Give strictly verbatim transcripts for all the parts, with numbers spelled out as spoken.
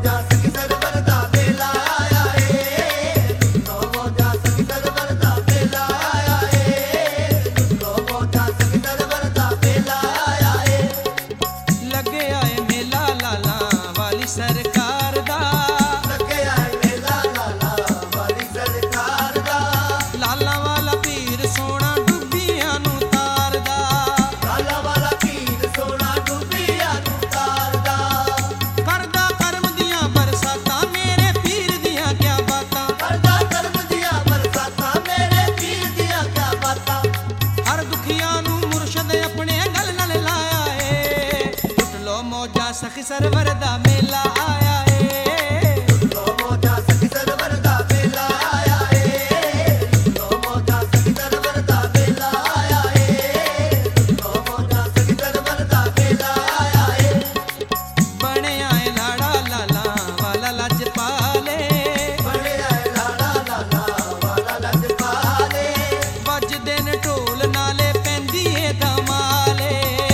सखी सरवर दा मेला आया है। लो मौजा सखी सरवर दा मेला आया है। लो मौजा सखी सरवर दा मेला आया है। लो मौजा सखी सरवर दा मेला आया है। बने आए लाड़ा लाला वाला लजपाले। बने आए लाड़ा लाला वाला लजपाले। बजदे ने ढोल नाले पैंदी है धमाले।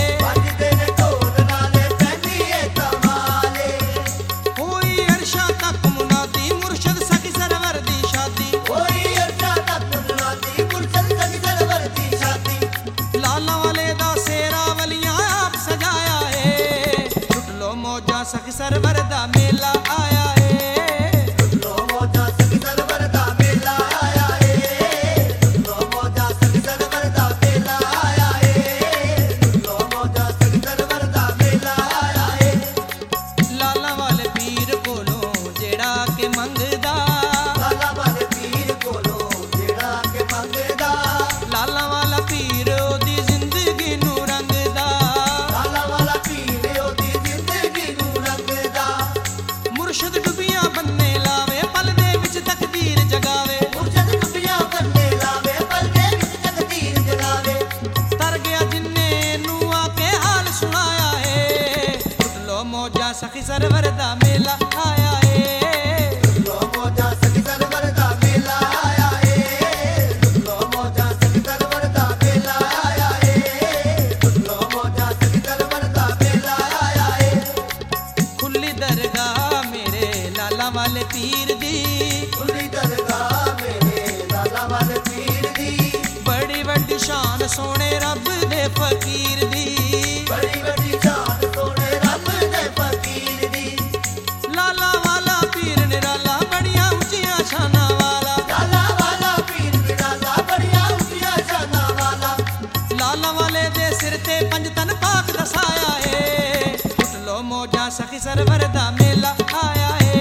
सखी सरवर दा मेला आया है। लो मौजा सखी सरवर दा मेला आया है। लो मौजा सखी सरवर दा मेला आया है। लो मौजा सखी सरवर दा मेला आया है। लाला वाले पीर कोलों जेड़ा के मंगदा। लाला वाले पीर कोलों जेड़ा के मंगदा। लाला वाला पीर ओदी जिंदगी नू रंगदा। लाला वाला पीर ओदी जिंदगी नू मुर्शद डुबियां बनने लावे पल दे विच तकदीर जगावे। मुर्शद डुबियां बनने लावे पल दे विच तकदीर जगावे। तर गया जिन्ने नू आके हाल सुनाया है। लो मौजा सखी सरवर दा मेला आया है। लो मौजा सखी सरवर दा मेला आया है। लो मौजा सखी सरवर दा मेला आया है। लो मौजा सखी सरवर दा मेला आया है। खुली दरगाह लाला वाले पीर दी। खुली दरगाह मेरे लाला वाले पीर दी। बड़ी वड्डी शान सोने रब दे फकीर दी। बड़ी वड्डी शान सोने रब दे फकीर दी। लाला वाला पीर निराला बड़िया ऊंचियां शाना वाला। लाला वाला पीर निराला बड़िया ऊंचियां शाना वाला। लाला वाले दे सिर ते पंज तन पाक दसाया है। लो मौजा सखी सरवर दा मेला आया है।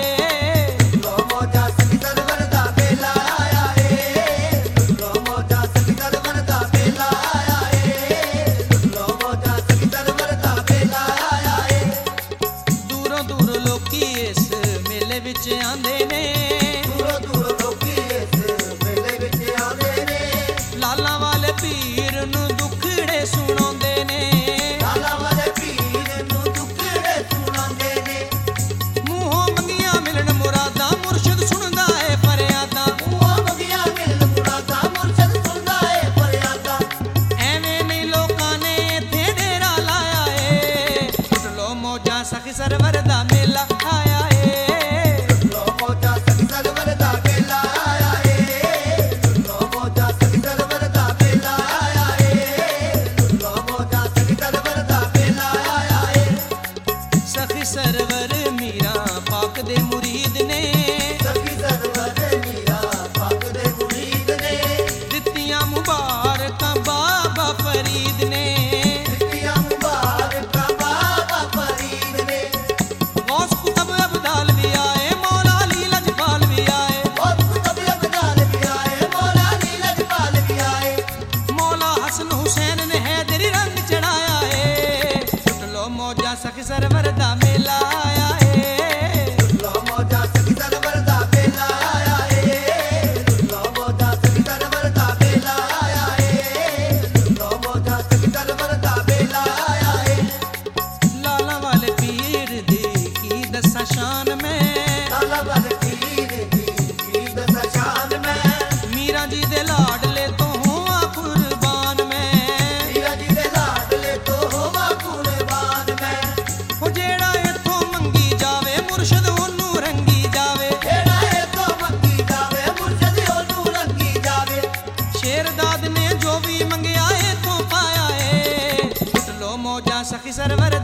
विच आंदे ने दूरों दूरों लोकी इस मेले विच आंदे ने। लाला वाले पीर नू दुखड़े सुणांदे ने। लाला वाले पीर नू दुखड़े सुणांदे ने। मूहों मंगियां मिलन मुरादा मुर्शद सुनदा है फरियादा। मूहों मंगियां मिलन मुरादा मुर्शद सुनदा है फरियादा। एवें नहीं लोकां ने इत्थे डेरा लाया है। लो मौजा सखी सरवर दा मेला आया है। सरवर मीरा पाक दे मुरीद ने। सखी सरवर मीरा पाक दे मुरीद ने। दित्तियां मुबारकां बाबा फरीद ने। दित्तियां मुबारकां बाबा फरीद ने। गौस कुतुब अब्दाल भी आए मौला अली लजपाल भी आए। गौस कुतुब अब्दाल भी आए मौला अली लजपाल भी आए। मौला हसन हुसैन ने हैदरी रंग चढ़ाया है। लो मौजा सखी सरवर दा मेला आया है। लो मौजा सखी सरवर दा मेला आया है। लो मौजा सखी सरवर दा मेला आया है। लो मौजा सखी सरवर दा मेला आया है। लाला वाले पीर दी की दसा शान में। लाला वाले पीर दी की दसा शान में। मीरा जी दे लाडले तो होवा कुर्बान में। मीरा जी दे लाडले तो होवा कुर्बान में। जेड़ा इत्थों मंगी जावे मुर्शद ओनू ਸਰਵਰ